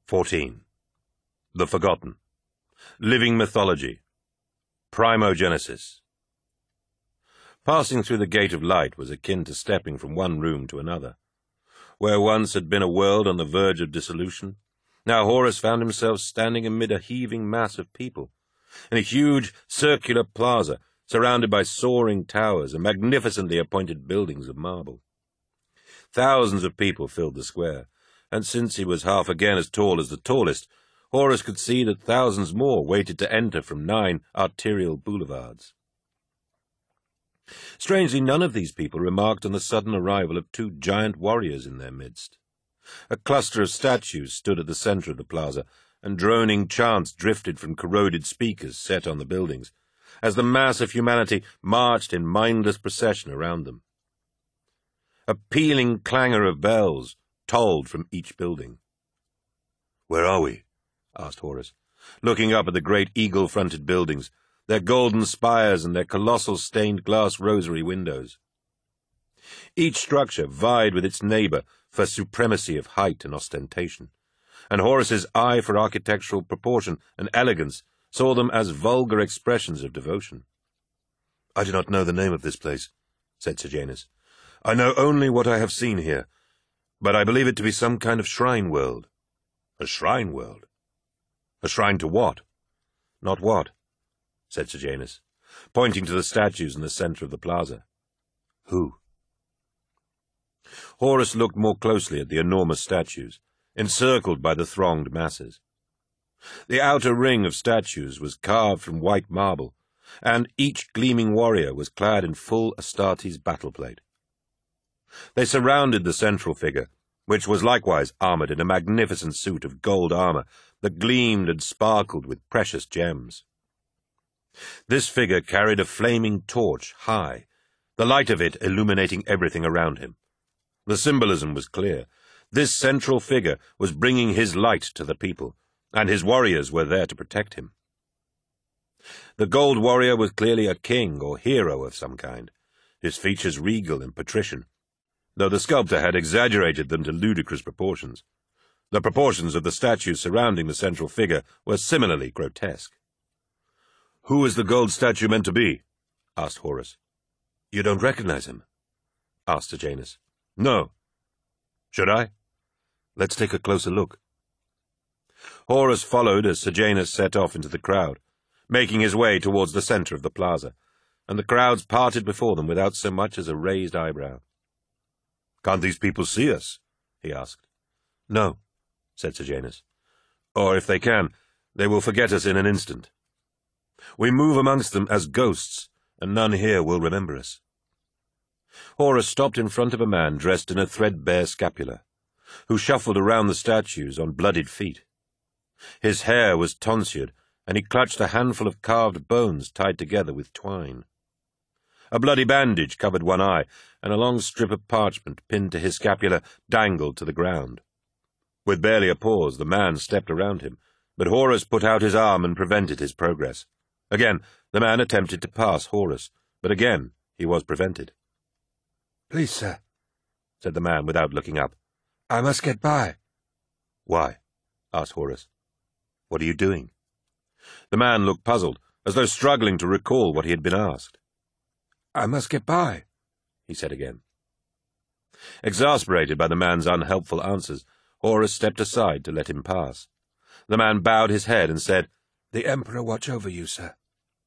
14. The Forgotten. Living Mythology. Primogenesis. Passing through the Gate of Light was akin to stepping from one room to another. Where once had been a world on the verge of dissolution, now Horus found himself standing amid a heaving mass of people, in a huge circular plaza surrounded by soaring towers and magnificently appointed buildings of marble. Thousands of people filled the square, and since he was half again as tall as the tallest, Horus could see that thousands more waited to enter from 9 arterial boulevards. Strangely, none of these people remarked on the sudden arrival of 2 giant warriors in their midst. A cluster of statues stood at the center of the plaza, and droning chants drifted from corroded speakers set on the buildings, as the mass of humanity marched in mindless procession around them. A pealing clangor of bells tolled from each building. "Where are we?" asked Horus, looking up at the great eagle-fronted buildings, their golden spires and their colossal stained-glass rosary windows. Each structure vied with its neighbor for supremacy of height and ostentation, and Horus's eye for architectural proportion and elegance saw them as vulgar expressions of devotion. "I do not know the name of this place," said Sejanus. "I know only what I have seen here, but I believe it to be some kind of shrine world." "A shrine world? A shrine to what?" "Not what," said Sejanus, pointing to the statues in the center of the plaza. "Who?" Horus looked more closely at the enormous statues, encircled by the thronged masses. The outer ring of statues was carved from white marble, and each gleaming warrior was clad in full Astartes battleplate. They surrounded the central figure, which was likewise armored in a magnificent suit of gold armor that gleamed and sparkled with precious gems. This figure carried a flaming torch high, the light of it illuminating everything around him. The symbolism was clear. This central figure was bringing his light to the people, and his warriors were there to protect him. The gold warrior was clearly a king or hero of some kind, his features regal and patrician, though the sculptor had exaggerated them to ludicrous proportions. The proportions of the statues surrounding the central figure were similarly grotesque. "Who is the gold statue meant to be?" asked Horus. "You don't recognize him?" asked Sejanus. "No." "Should I?" "Let's take a closer look." Horus followed as Sejanus set off into the crowd, making his way towards the center of the plaza, and the crowds parted before them without so much as a raised eyebrow. "Can't these people see us?" he asked. "No," said Sejanus. "Or if they can, they will forget us in an instant. We move amongst them as ghosts, and none here will remember us." Horus stopped in front of a man dressed in a threadbare scapular, who shuffled around the statues on bloodied feet. His hair was tonsured, and he clutched a handful of carved bones tied together with twine. A bloody bandage covered one eye, and a long strip of parchment pinned to his scapula dangled to the ground. With barely a pause, the man stepped around him, but Horus put out his arm and prevented his progress. Again, the man attempted to pass Horus, but again he was prevented. "Please, sir," said the man without looking up. "I must get by." "Why?" asked Horus. "What are you doing?" The man looked puzzled, as though struggling to recall what he had been asked. "I must get by," he said again. Exasperated by the man's unhelpful answers, Horus stepped aside to let him pass. The man bowed his head and said, "The Emperor watch over you, sir."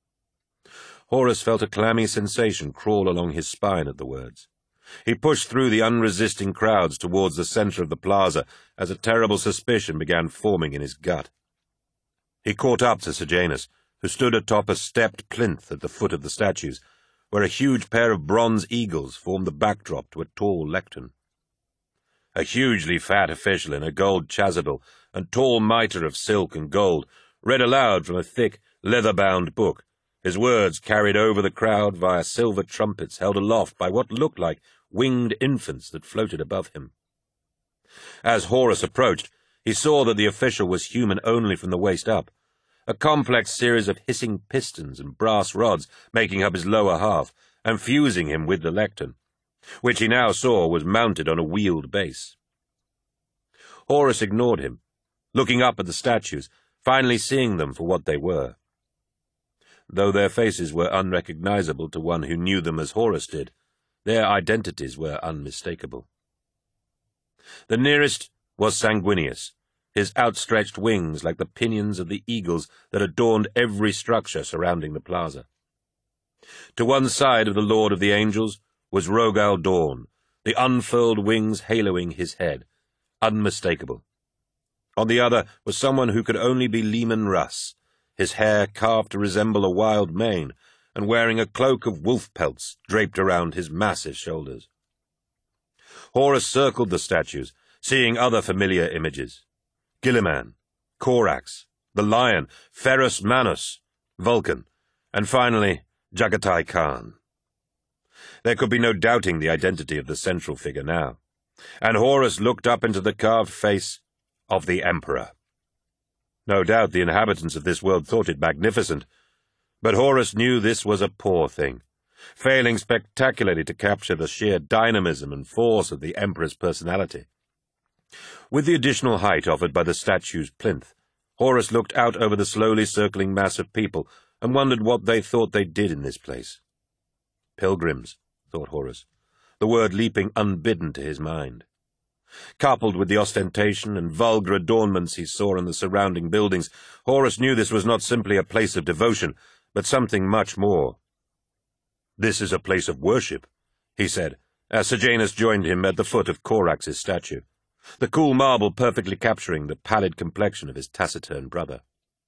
Horus felt a clammy sensation crawl along his spine at the words. He pushed through the unresisting crowds towards the center of the plaza as a terrible suspicion began forming in his gut. He caught up to Sejanus, who stood atop a stepped plinth at the foot of the statues, where a huge pair of bronze eagles formed the backdrop to a tall lectern. A hugely fat official in a gold chasuble and tall mitre of silk and gold read aloud from a thick, leather-bound book, his words carried over the crowd via silver trumpets held aloft by what looked like winged infants that floated above him. As Horus approached, he saw that the official was human only from the waist up, a complex series of hissing pistons and brass rods making up his lower half and fusing him with the lectern, which he now saw was mounted on a wheeled base. Horus ignored him, looking up at the statues, finally seeing them for what they were. Though their faces were unrecognizable to one who knew them as Horus did, their identities were unmistakable. The nearest was Sanguinius, his outstretched wings like the pinions of the eagles that adorned every structure surrounding the plaza. To one side of the Lord of the Angels was Rogal Dorn, the unfurled wings haloing his head, unmistakable. On the other was someone who could only be Leman Russ, his hair carved to resemble a wild mane, and wearing a cloak of wolf pelts draped around his massive shoulders. Horus circled the statues, seeing other familiar images. Guilliman, Korax, the lion, Ferus Manus, Vulcan, and finally Jagatai Khan. There could be no doubting the identity of the central figure now, and Horus looked up into the carved face of the Emperor. No doubt the inhabitants of this world thought it magnificent, but Horus knew this was a poor thing, failing spectacularly to capture the sheer dynamism and force of the Emperor's personality. With the additional height offered by the statue's plinth, Horus looked out over the slowly circling mass of people and wondered what they thought they did in this place. Pilgrims, thought Horus, the word leaping unbidden to his mind. Coupled with the ostentation and vulgar adornments he saw in the surrounding buildings, Horus knew this was not simply a place of devotion, but something much more. "This is a place of worship," he said, as Sejanus joined him at the foot of Korax's statue, the cool marble perfectly capturing the pallid complexion of his taciturn brother.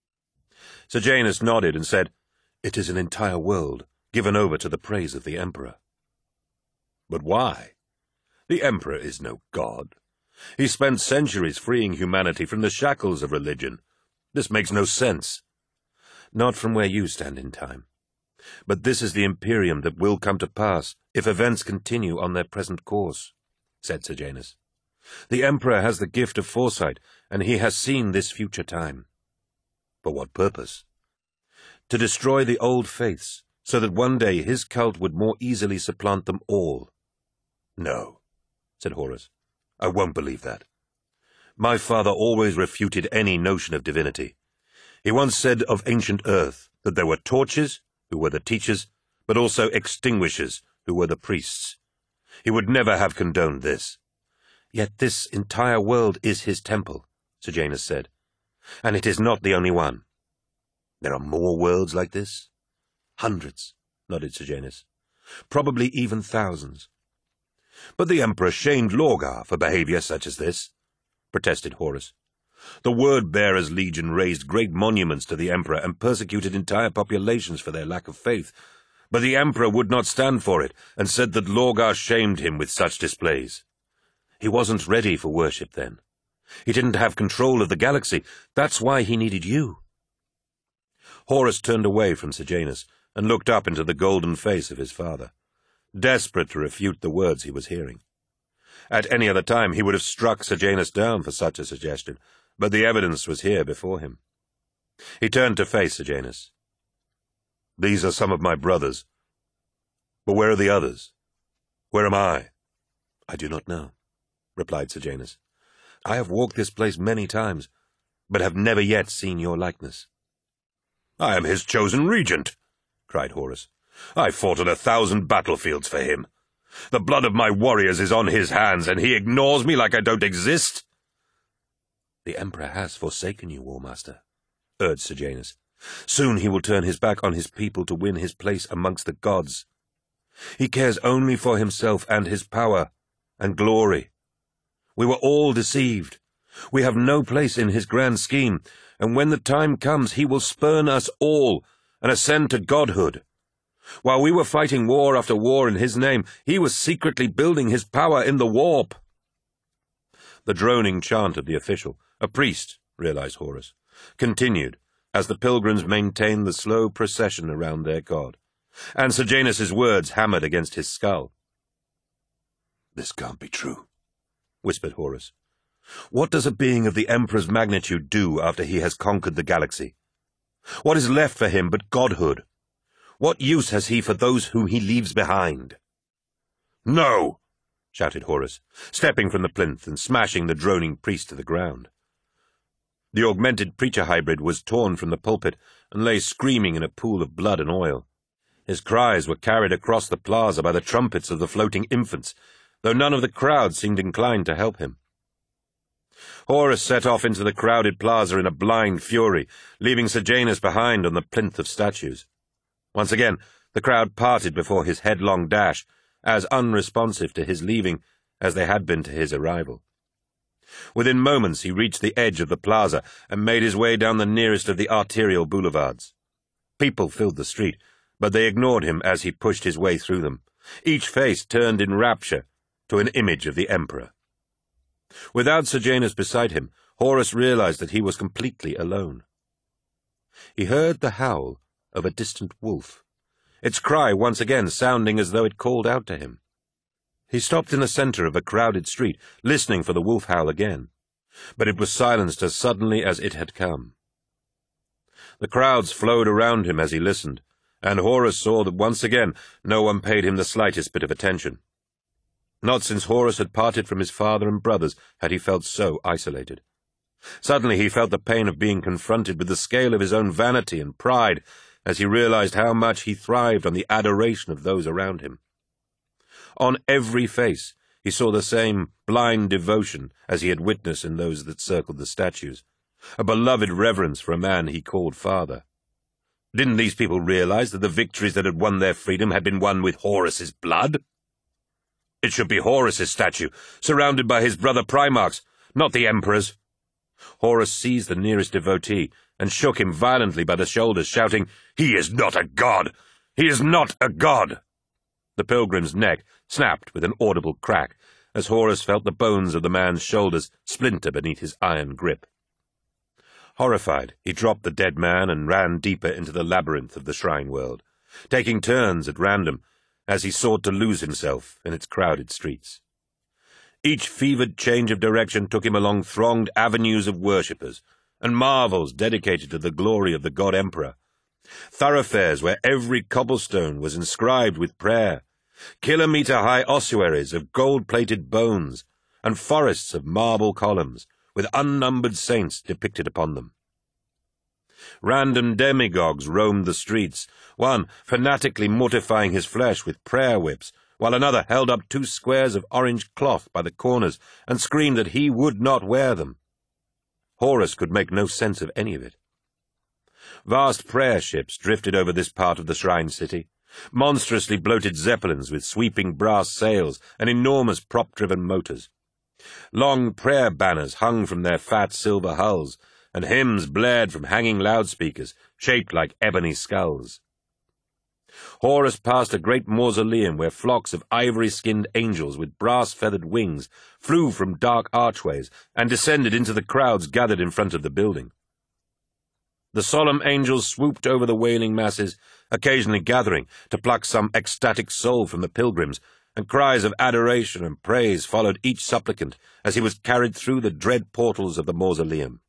Sejanus nodded and said, "It is an entire world given over to the praise of the Emperor." "But why? The Emperor is no god. He spent centuries freeing humanity from the shackles of religion. This makes no sense." "Not from where you stand in time. But this is the Imperium that will come to pass if events continue on their present course," said Sejanus. "The Emperor has the gift of foresight, and he has seen this future time." "For what purpose?" "To destroy the old faiths, so that one day his cult would more easily supplant them all." "No," said Horus. "I won't believe that. My father always refuted any notion of divinity. He once said of ancient Earth that there were torches, who were the teachers, but also extinguishers, who were the priests. He would never have condoned this." "Yet this entire world is his temple," Sejanus said, "and it is not the only one." "There are more worlds like this?" "Hundreds," nodded Sejanus. "Probably even thousands." "But the Emperor shamed Lorgar for behavior such as this," protested Horus. "The Word-Bearers' Legion raised great monuments to the Emperor and persecuted entire populations for their lack of faith, but the Emperor would not stand for it and said that Lorgar shamed him with such displays. He wasn't ready for worship then. He didn't have control of the galaxy. That's why he needed you." Horus turned away from Sejanus and looked up into the golden face of his father, desperate to refute the words he was hearing. At any other time he would have struck Sejanus down for such a suggestion, but the evidence was here before him. He turned to face Sejanus. "These are some of my brothers. But where are the others? Where am I?" "I do not know," replied Sejanus. "I have walked this place many times, but have never yet seen your likeness." "I am his chosen regent," cried Horus. "I fought on 1,000 battlefields for him. The blood of my warriors is on his hands, and he ignores me like I don't exist." "The Emperor has forsaken you, War Master," urged Sejanus. "Soon he will turn his back on his people to win his place amongst the gods. He cares only for himself and his power and glory. We were all deceived. We have no place in his grand scheme, and when the time comes he will spurn us all and ascend to godhood. While we were fighting war after war in his name, he was secretly building his power in the warp." The droning chant of the official, a priest, realized Horus, continued as the pilgrims maintained the slow procession around their god, and Sejanus's words hammered against his skull. "This can't be true," whispered Horus. "What does a being of the Emperor's magnitude do after he has conquered the galaxy? What is left for him but godhood? What use has he for those whom he leaves behind?" "No!" shouted Horus, stepping from the plinth and smashing the droning priest to the ground. The augmented preacher hybrid was torn from the pulpit and lay screaming in a pool of blood and oil. His cries were carried across the plaza by the trumpets of the floating infants, though none of the crowd seemed inclined to help him. Horus set off into the crowded plaza in a blind fury, leaving Sejanus behind on the plinth of statues. Once again, the crowd parted before his headlong dash, as unresponsive to his leaving as they had been to his arrival. Within moments he reached the edge of the plaza and made his way down the nearest of the arterial boulevards. People filled the street, but they ignored him as he pushed his way through them, each face turned in rapture to an image of the emperor. Without Sejanus beside him, Horus realized that he was completely alone. He heard the howl of a distant wolf, its cry once again sounding as though it called out to him. He stopped in the center of a crowded street, listening for the wolf howl again, but it was silenced as suddenly as it had come. The crowds flowed around him as he listened, and Horus saw that once again no one paid him the slightest bit of attention. Not since Horus had parted from his father and brothers had he felt so isolated. Suddenly he felt the pain of being confronted with the scale of his own vanity and pride as he realized how much he thrived on the adoration of those around him. On every face he saw the same blind devotion as he had witnessed in those that circled the statues, a beloved reverence for a man he called father. Didn't these people realize that the victories that had won their freedom had been won with Horus's blood? It should be Horus's statue, surrounded by his brother Primarchs, not the Emperor's. Horus seized the nearest devotee and shook him violently by the shoulders, shouting, "He is not a god! He is not a god!" The pilgrim's neck snapped with an audible crack as Horus felt the bones of the man's shoulders splinter beneath his iron grip. Horrified, he dropped the dead man and ran deeper into the labyrinth of the shrine world, taking turns at random as he sought to lose himself in its crowded streets. Each fevered change of direction took him along thronged avenues of worshippers and marvels dedicated to the glory of the god emperor, thoroughfares where every cobblestone was inscribed with prayer, kilometre-high ossuaries of gold-plated bones, and forests of marble columns with unnumbered saints depicted upon them. Random demagogues roamed the streets, one fanatically mortifying his flesh with prayer whips, while another held up 2 squares of orange cloth by the corners and screamed that he would not wear them. Horus could make no sense of any of it. Vast prayer ships drifted over this part of the shrine city, monstrously bloated zeppelins with sweeping brass sails and enormous prop-driven motors. Long prayer banners hung from their fat silver hulls, and hymns blared from hanging loudspeakers shaped like ebony skulls. Horus passed a great mausoleum where flocks of ivory-skinned angels with brass-feathered wings flew from dark archways and descended into the crowds gathered in front of the building. The solemn angels swooped over the wailing masses, occasionally gathering to pluck some ecstatic soul from the pilgrims, and cries of adoration and praise followed each supplicant as he was carried through the dread portals of the mausoleum.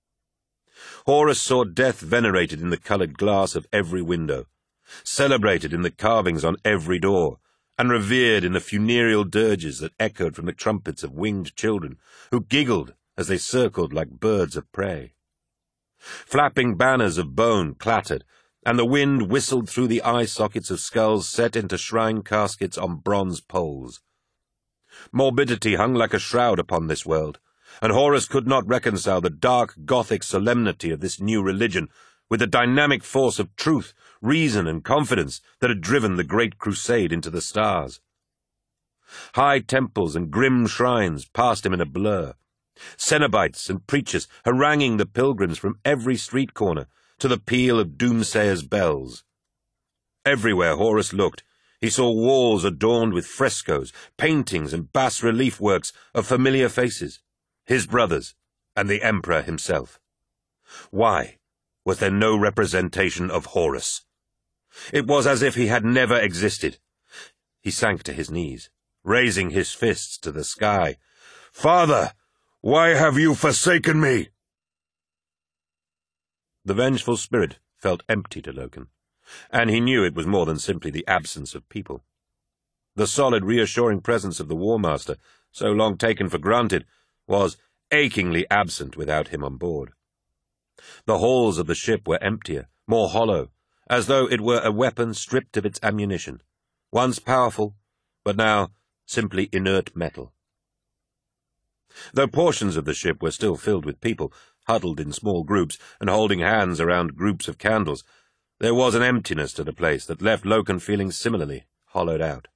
Horus saw death venerated in the coloured glass of every window, celebrated in the carvings on every door, and revered in the funereal dirges that echoed from the trumpets of winged children, who giggled as they circled like birds of prey. Flapping banners of bone clattered, and the wind whistled through the eye sockets of skulls set into shrine caskets on bronze poles. Morbidity hung like a shroud upon this world, and Horus could not reconcile the dark Gothic solemnity of this new religion with the dynamic force of truth, reason, and confidence that had driven the great crusade into the stars. High temples and grim shrines passed him in a blur, Cenobites and preachers haranguing the pilgrims from every street corner to the peal of doomsayers' bells. Everywhere Horus looked, he saw walls adorned with frescoes, paintings, and bas-relief works of familiar faces, his brothers, and the emperor himself. Why was there no representation of Horus? It was as if he had never existed. He sank to his knees, raising his fists to the sky. "Father, why have you forsaken me?" The vengeful spirit felt empty to Loken, and he knew it was more than simply the absence of people. The solid, reassuring presence of the War Master, so long taken for granted, was achingly absent without him on board. The halls of the ship were emptier, more hollow, as though it were a weapon stripped of its ammunition, once powerful, but now simply inert metal. Though portions of the ship were still filled with people, huddled in small groups and holding hands around groups of candles, there was an emptiness to the place that left Loken feeling similarly hollowed out.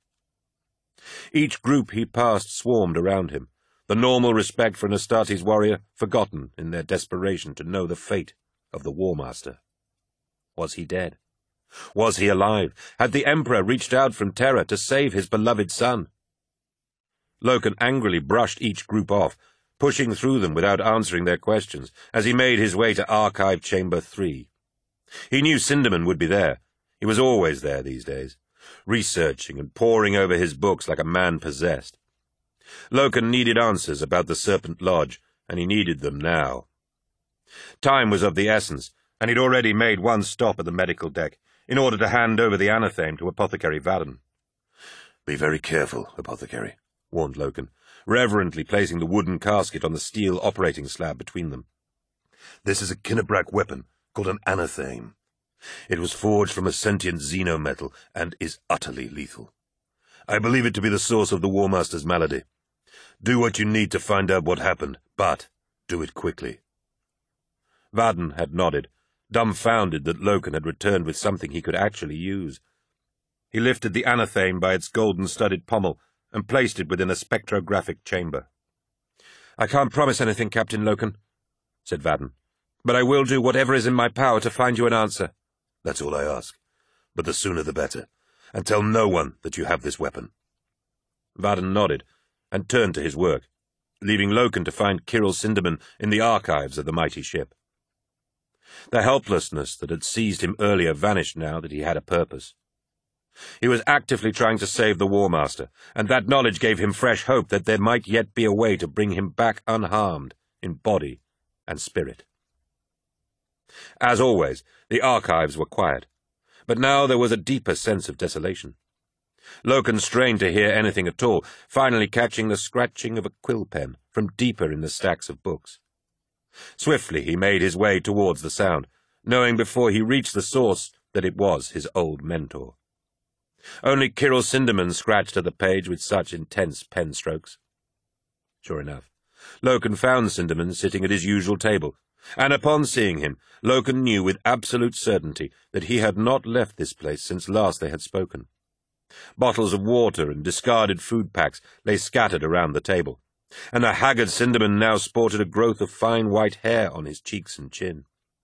Each group he passed swarmed around him, the normal respect for an Astartes warrior forgotten in their desperation to know the fate of the War Master. Was he dead? Was he alive? Had the Emperor reached out from Terra to save his beloved son? Loken angrily brushed each group off, pushing through them without answering their questions, as he made his way to Archive Chamber 3. He knew Sindaman would be there. He was always there these days, researching and poring over his books like a man possessed. Loken needed answers about the Serpent Lodge, and he needed them now. Time was of the essence, and he'd already made one stop at the medical deck, in order to hand over the anatheme to Apothecary Vaden. "Be very careful, Apothecary," warned Loken, reverently placing the wooden casket on the steel operating slab between them. "This is a Kinnebrak weapon called an anatheme. It was forged from a sentient xenometal and is utterly lethal. I believe it to be the source of the War Master's malady. Do what you need to find out what happened, but do it quickly." Vaden had nodded, dumbfounded that Loken had returned with something he could actually use. He lifted the anatheme by its golden-studded pommel and placed it within a spectrographic chamber. "I can't promise anything, Captain Loken," said Vaden, "but I will do whatever is in my power to find you an answer." "That's all I ask, but the sooner the better, and tell no one that you have this weapon." Vaden nodded and turned to his work, leaving Loken to find Kyril Sindaman in the archives of the mighty ship. The helplessness that had seized him earlier vanished now that he had a purpose. He was actively trying to save the War Master, and that knowledge gave him fresh hope that there might yet be a way to bring him back unharmed in body and spirit. As always, the archives were quiet, but now there was a deeper sense of desolation. Loken strained to hear anything at all, finally catching the scratching of a quill pen from deeper in the stacks of books. Swiftly he made his way towards the sound, knowing before he reached the source that it was his old mentor. Only Kyril Sindaman scratched at the page with such intense pen strokes. Sure enough, Loken found Sindaman sitting at his usual table, and upon seeing him, Loken knew with absolute certainty that he had not left this place since last they had spoken. Bottles of water and discarded food packs lay scattered around the table, and the haggard Sindaman now sported a growth of fine white hair on his cheeks and chin.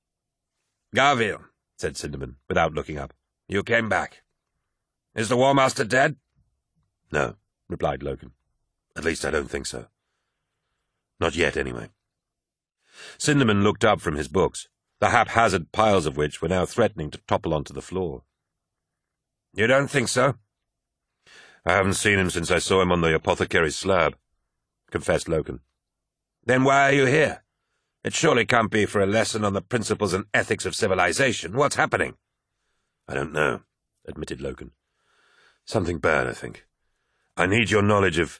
"Garville," said Sindaman, without looking up, "you came back. Is the War Master dead?" "No," replied Loken. "At least I don't think so. Not yet, anyway." Sindaman looked up from his books, the haphazard piles of which were now threatening to topple onto the floor. "You don't think so?" "I haven't seen him since I saw him on the apothecary's slab," confessed Loken. "Then why are you here? It surely can't be for a lesson on the principles and ethics of civilization. What's happening?" "I don't know," admitted Loken. "Something bad, I think. I need your knowledge of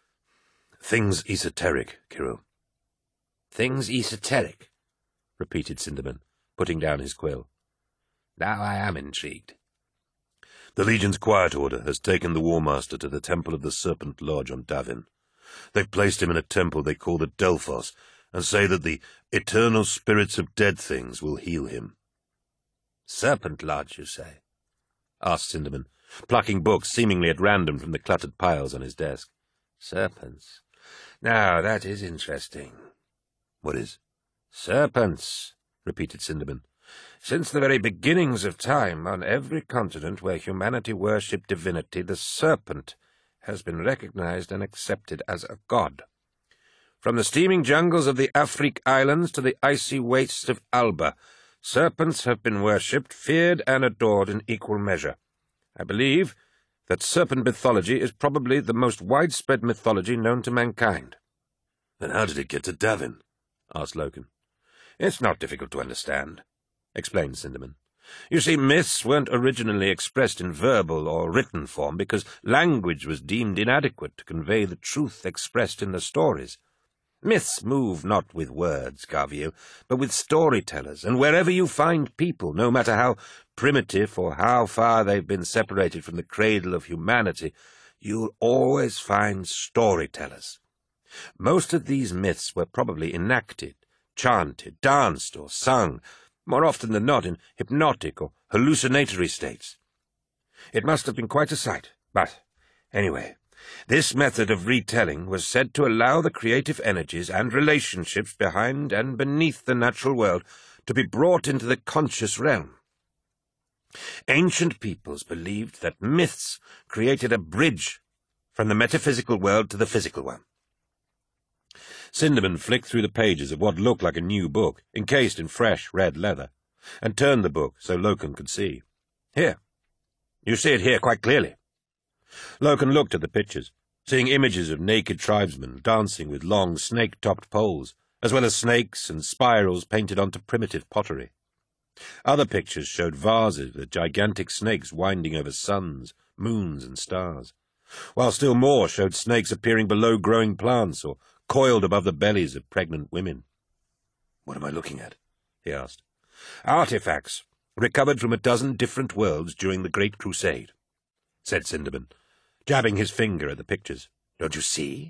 things esoteric, Kyril." "Things esoteric," repeated Sindaman, putting down his quill. "Now I am intrigued." "The Legion's Quiet Order has taken the War Master to the Temple of the Serpent Lodge on Davin. They've placed him in a temple they call the Delphos, and say that the eternal spirits of dead things will heal him." "Serpent Lodge, you say?" asked Sindaman, plucking books seemingly at random from the cluttered piles on his desk. "Serpents. Now, that is interesting." "What is?" "Serpents," repeated Sindaman. "Since the very beginnings of time, on every continent where humanity worshipped divinity, the serpent has been recognized and accepted as a god. From the steaming jungles of the Afrique Islands to the icy wastes of Alba, serpents have been worshipped, feared, and adored in equal measure. I believe that serpent mythology is probably the most widespread mythology known to mankind." "Then how did it get to Davin?" asked Loken. "It's not difficult to understand," explained Sindaman. "You see, myths weren't originally expressed in verbal or written form because language was deemed inadequate to convey the truth expressed in the stories. Myths move not with words, Garviel, but with storytellers, and wherever you find people, no matter how primitive or how far they've been separated from the cradle of humanity, you'll always find storytellers. Most of these myths were probably enacted, chanted, danced, or sung, more often than not in hypnotic or hallucinatory states. It must have been quite a sight, but anyway, this method of retelling was said to allow the creative energies and relationships behind and beneath the natural world to be brought into the conscious realm. Ancient peoples believed that myths created a bridge from the metaphysical world to the physical one. Sinderman flicked through the pages of what looked like a new book, encased in fresh red leather, and turned the book so Loken could see. "Here. You see it here quite clearly." Loken looked at the pictures, seeing images of naked tribesmen dancing with long snake-topped poles, as well as snakes and spirals painted onto primitive pottery. Other pictures showed vases with gigantic snakes winding over suns, moons, and stars, while still more showed snakes appearing below growing plants or coiled above the bellies of pregnant women. "What am I looking at?" he asked. "Artifacts, recovered from a dozen different worlds during the Great Crusade," said Sinderman, jabbing his finger at the pictures. "Don't you see?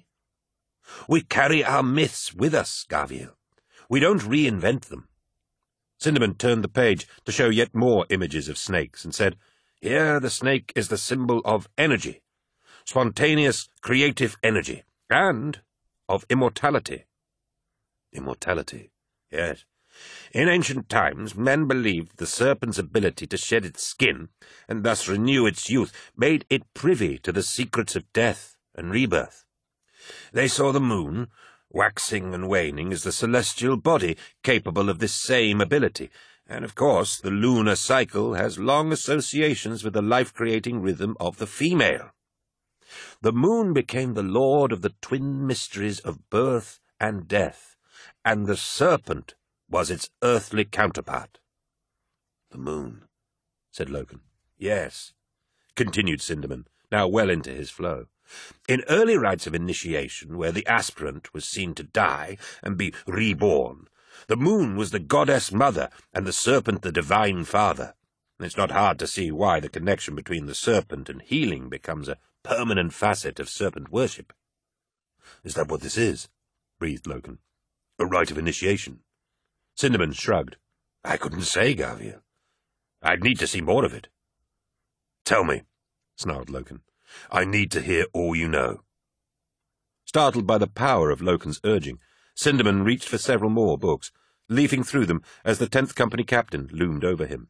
We carry our myths with us, Garviel. We don't reinvent them." Sinderman turned the page to show yet more images of snakes and said, "Here the snake is the symbol of energy, spontaneous, creative energy, and of immortality." Immortality, yes. In ancient times, men believed the serpent's ability to shed its skin, and thus renew its youth, made it privy to the secrets of death and rebirth. They saw the moon, waxing and waning, as the celestial body capable of this same ability, and of course the lunar cycle has long associations with the life-creating rhythm of the female. The moon became the lord of the twin mysteries of birth and death, and the serpent was its earthly counterpart. "The moon," said Loken. "Yes," continued Sinderman, now well into his flow. "In early rites of initiation, where the aspirant was seen to die and be reborn, the moon was the goddess mother and the serpent the divine father. It's not hard to see why the connection between the serpent and healing becomes a permanent facet of serpent worship." "Is that what this is?" breathed Loken. "A rite of initiation?" Sinderman shrugged. "I couldn't say, Garviel. I'd need to see more of it." "Tell me," snarled Loken. "I need to hear all you know." Startled by the power of Loken's urging, Sinderman reached for several more books, leafing through them as the 10th Company captain loomed over him.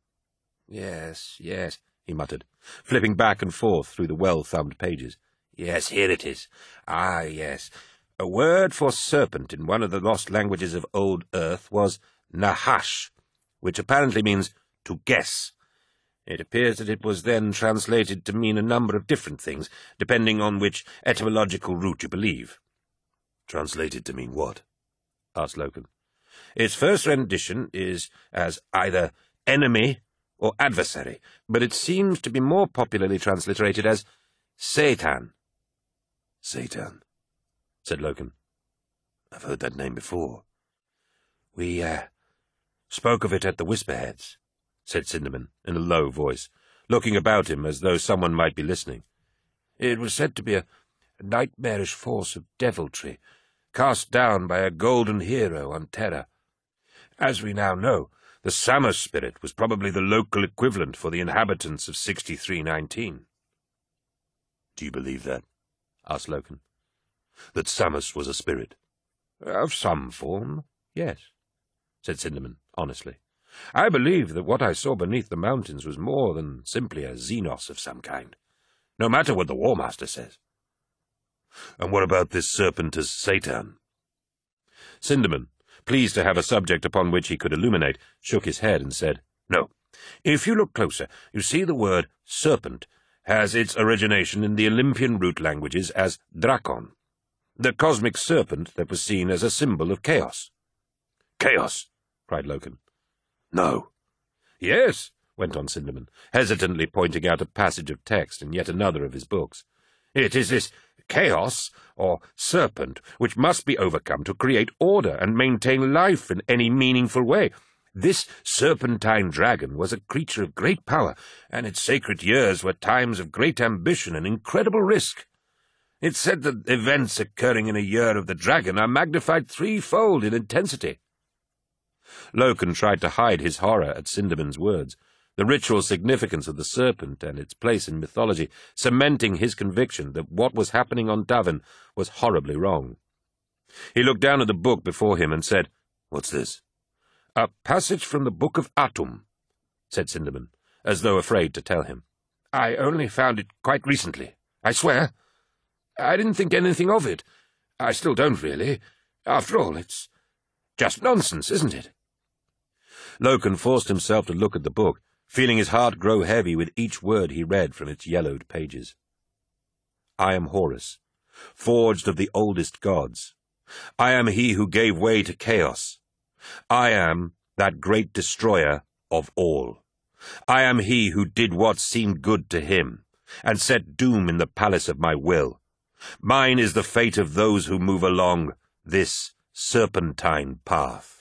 Yes, he muttered, flipping back and forth through the well-thumbed pages. "Yes, here it is. Ah, yes. A word for serpent in one of the lost languages of Old Earth was Nahash, which apparently means to guess. It appears that it was then translated to mean a number of different things, depending on which etymological root you believe." "Translated to mean what?" asked Loken. "Its first rendition is as either enemy or adversary, but it seems to be more popularly transliterated as Satan." "Satan," said Loken. "I've heard that name before." "We spoke of it at the Whisperheads," said Sinderman in a low voice, looking about him as though someone might be listening. "It was said to be a nightmarish force of deviltry, cast down by a golden hero on Terra. As we now know, the Samos spirit was probably the local equivalent for the inhabitants of 6319. "Do you believe that?" asked Loken. "That Samos was a spirit?" "Of some form, yes," said Sinderman honestly. "I believe that what I saw beneath the mountains was more than simply a Xenos of some kind, no matter what the War Master says." "And what about this serpent as Satan?" Sinderman, pleased to have a subject upon which he could illuminate, shook his head and said, "No. If you look closer, you see the word serpent has its origination in the Olympian root languages as Drakon, the cosmic serpent that was seen as a symbol of chaos." "Chaos!" cried Loken. "No." "Yes," went on Sinderman, hesitantly pointing out a passage of text in yet another of his books. "It is this Chaos, or serpent, which must be overcome to create order and maintain life in any meaningful way. This serpentine dragon was a creature of great power, and its sacred years were times of great ambition and incredible risk. It's said that events occurring in a year of the dragon are magnified threefold in intensity. Loken tried to hide his horror at Sindermann's words, the ritual significance of the serpent and its place in mythology cementing his conviction that what was happening on Davin was horribly wrong. He looked down at the book before him and said, "What's this?" "A passage from the Book of Atum," said Sindermann, as though afraid to tell him. "I only found it quite recently, I swear. I didn't think anything of it. I still don't, really. After all, it's just nonsense, isn't it?" Loken forced himself to look at the book, feeling his heart grow heavy with each word he read from its yellowed pages. "I am Horus, forged of the oldest gods. I am he who gave way to chaos. I am that great destroyer of all. I am he who did what seemed good to him, and set doom in the palace of my will. Mine is the fate of those who move along this serpentine path."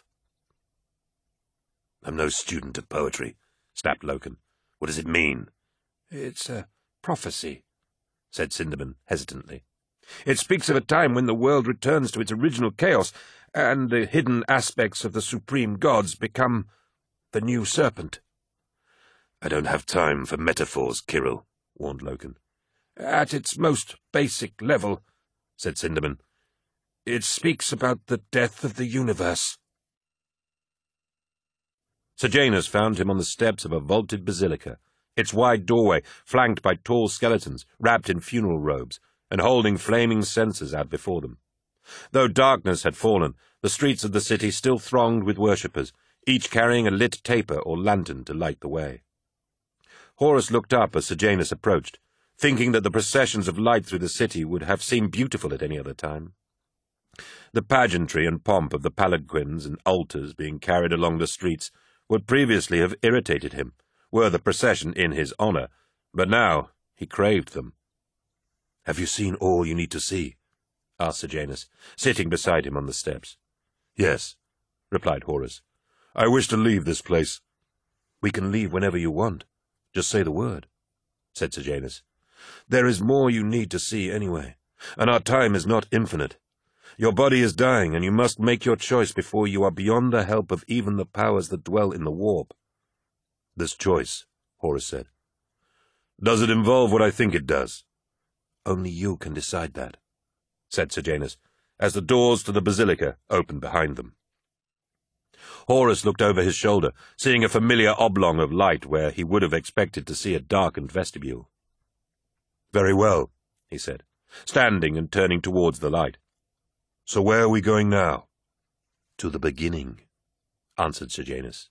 "I'm no student of poetry," snapped Loken. "What does it mean?" "It's a prophecy," said Sindermann hesitantly. "It speaks of a time when the world returns to its original chaos, and the hidden aspects of the supreme gods become the new serpent." "I don't have time for metaphors, Kirill," warned Loken. "At its most basic level," said Sindermann, "it speaks about the death of the universe." Sejanus found him on the steps of a vaulted basilica, its wide doorway flanked by tall skeletons wrapped in funeral robes and holding flaming censers out before them. Though darkness had fallen, the streets of the city still thronged with worshippers, each carrying a lit taper or lantern to light the way. Horus looked up as Sejanus approached, thinking that the processions of light through the city would have seemed beautiful at any other time. The pageantry and pomp of the palanquins and altars being carried along the streets would previously have irritated him, were the procession in his honor, but now he craved them. "Have you seen all you need to see?" asked Sejanus, sitting beside him on the steps. "Yes," replied Horus. "I wish to leave this place." "We can leave whenever you want. Just say the word," said Sejanus. "There is more you need to see anyway, and our time is not infinite. Your body is dying, and you must make your choice before you are beyond the help of even the powers that dwell in the warp." "This choice," Horus said. "Does it involve what I think it does?" "Only you can decide that," said Sejanus, as the doors to the basilica opened behind them. Horus looked over his shoulder, seeing a familiar oblong of light where he would have expected to see a darkened vestibule. "Very well," he said, standing and turning towards the light. "So where are we going now?" "To the beginning," answered Sejanus.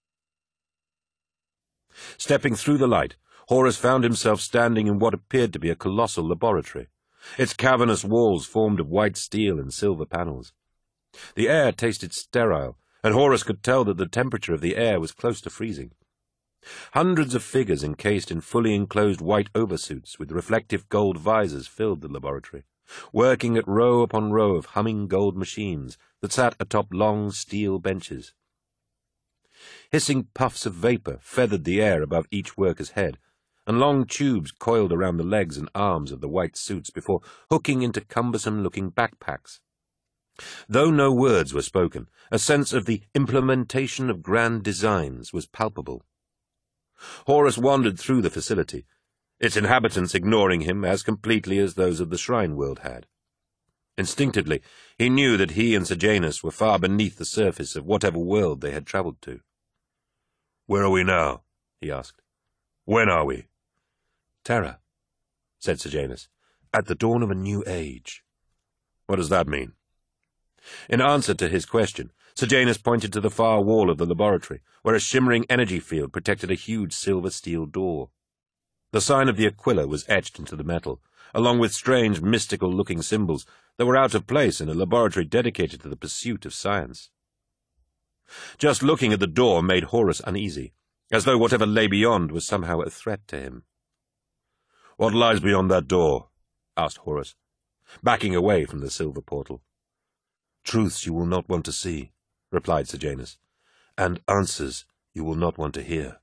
Stepping through the light, Horus found himself standing in what appeared to be a colossal laboratory, its cavernous walls formed of white steel and silver panels. The air tasted sterile, and Horus could tell that the temperature of the air was close to freezing. Hundreds of figures encased in fully enclosed white oversuits with reflective gold visors filled the laboratory, working at row upon row of humming gold machines that sat atop long steel benches. Hissing puffs of vapor feathered the air above each worker's head, and long tubes coiled around the legs and arms of the white suits before hooking into cumbersome-looking backpacks. Though no words were spoken, a sense of the implementation of grand designs was palpable. Horus wandered through the facility, its inhabitants ignoring him as completely as those of the shrine world had. Instinctively, he knew that he and Sejanus were far beneath the surface of whatever world they had travelled to. "Where are we now?" he asked. "When are we?" "Terra," said Sejanus, "at the dawn of a new age." "What does that mean?" In answer to his question, Sejanus pointed to the far wall of the laboratory, where a shimmering energy field protected a huge silver steel door. The sign of the Aquila was etched into the metal, along with strange, mystical-looking symbols that were out of place in a laboratory dedicated to the pursuit of science. Just looking at the door made Horus uneasy, as though whatever lay beyond was somehow a threat to him. "What lies beyond that door?" asked Horus, backing away from the silver portal. "Truths you will not want to see," replied Sejanus, "and answers you will not want to hear."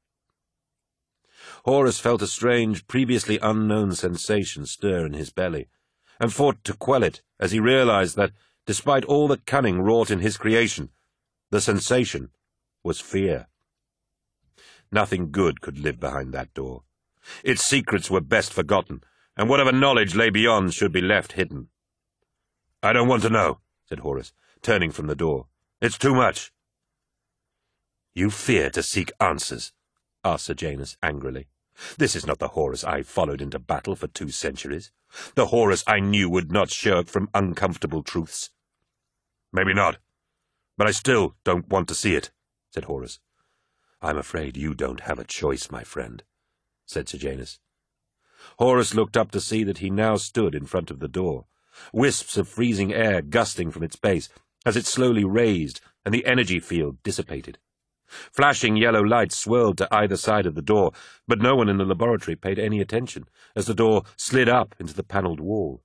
Horus felt a strange, previously unknown sensation stir in his belly, and fought to quell it as he realized that, despite all the cunning wrought in his creation, the sensation was fear. Nothing good could live behind that door. Its secrets were best forgotten, and whatever knowledge lay beyond should be left hidden. "I don't want to know," said Horus, turning from the door. "It's too much." "You fear to seek answers?" asked Sejanus angrily. "This is not the Horus I followed into battle for 2 centuries. The Horus I knew would not shirk from uncomfortable truths." "Maybe not, but I still don't want to see it," said Horus. "I'm afraid you don't have a choice, my friend," said Sejanus. Horus looked up to see that he now stood in front of the door, wisps of freezing air gusting from its base as it slowly raised and the energy field dissipated. Flashing yellow lights swirled to either side of the door, but no one in the laboratory paid any attention as the door slid up into the panelled wall.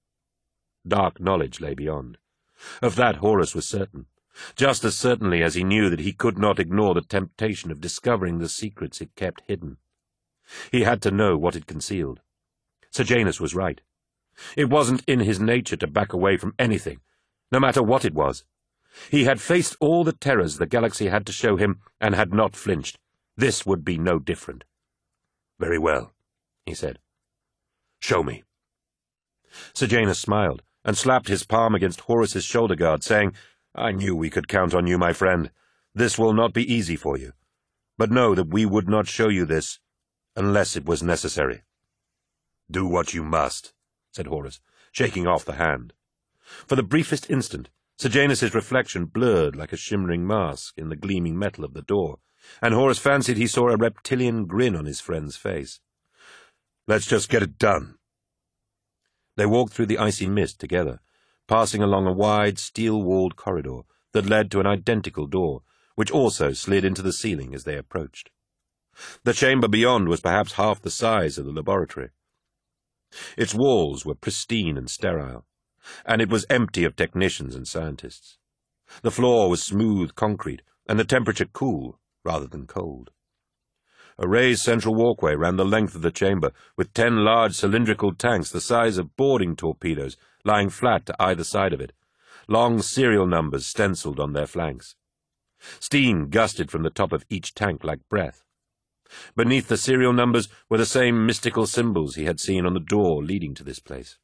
Dark knowledge lay beyond. Of that Horus was certain, just as certainly as he knew that he could not ignore the temptation of discovering the secrets it kept hidden. He had to know what it concealed. Sejanus was right. It wasn't in his nature to back away from anything, no matter what it was. He had faced all the terrors the galaxy had to show him and had not flinched. This would be no different. "Very well," he said. "Show me." Sejanus smiled and slapped his palm against Horus's shoulder guard, saying, "I knew we could count on you, my friend. This will not be easy for you. But know that we would not show you this unless it was necessary." "Do what you must," said Horus, shaking off the hand. For the briefest instant, Sejanus's reflection blurred like a shimmering mask in the gleaming metal of the door, and Horus fancied he saw a reptilian grin on his friend's face. "Let's just get it done." They walked through the icy mist together, passing along a wide, steel-walled corridor that led to an identical door, which also slid into the ceiling as they approached. The chamber beyond was perhaps half the size of the laboratory. Its walls were pristine and sterile, and it was empty of technicians and scientists. The floor was smooth concrete, and the temperature cool rather than cold. A raised central walkway ran the length of the chamber, with 10 large cylindrical tanks the size of boarding torpedoes lying flat to either side of it, long serial numbers stenciled on their flanks. Steam gusted from the top of each tank like breath. Beneath the serial numbers were the same mystical symbols he had seen on the door leading to this place.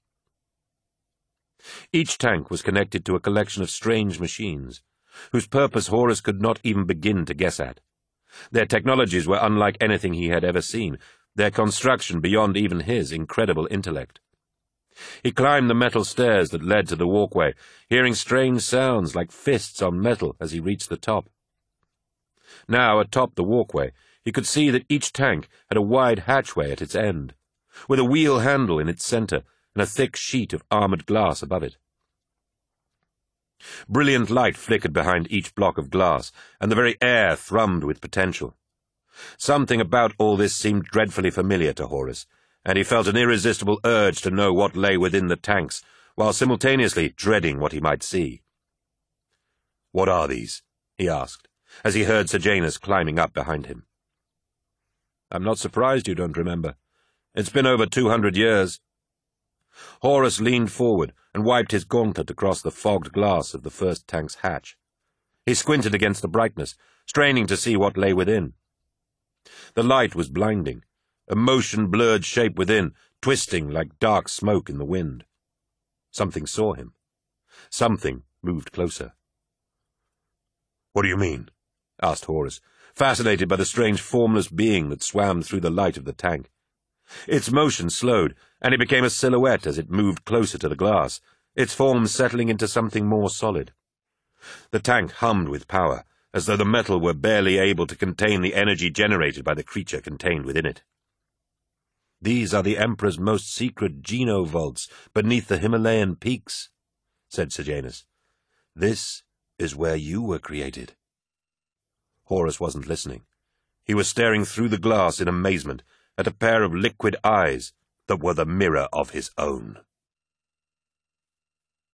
Each tank was connected to a collection of strange machines, whose purpose Horus could not even begin to guess at. Their technologies were unlike anything he had ever seen, their construction beyond even his incredible intellect. He climbed the metal stairs that led to the walkway, hearing strange sounds like fists on metal as he reached the top. Now, atop the walkway, he could see that each tank had a wide hatchway at its end, with a wheel handle in its center and a thick sheet of armored glass above it. Brilliant light flickered behind each block of glass, and the very air thrummed with potential. Something about all this seemed dreadfully familiar to Horus, and he felt an irresistible urge to know what lay within the tanks, while simultaneously dreading what he might see. "What are these?" he asked, as he heard Sejanus climbing up behind him. "I'm not surprised you don't remember. It's been over 200 years. Horus leaned forward and wiped his gauntlet across the fogged glass of the first tank's hatch. He squinted against the brightness, straining to see what lay within. The light was blinding, a motion-blurred shape within, twisting like dark smoke in the wind. Something saw him. Something moved closer. "What do you mean?" asked Horus, fascinated by the strange formless being that swam through the light of the tank. Its motion slowed, and it became a silhouette as it moved closer to the glass, its form settling into something more solid. The tank hummed with power, as though the metal were barely able to contain the energy generated by the creature contained within it. "These are the Emperor's most secret genovaults beneath the Himalayan peaks," said Sejanus. "This is where you were created." Horus wasn't listening. He was staring through the glass in amazement at a pair of liquid eyes that were the mirror of his own.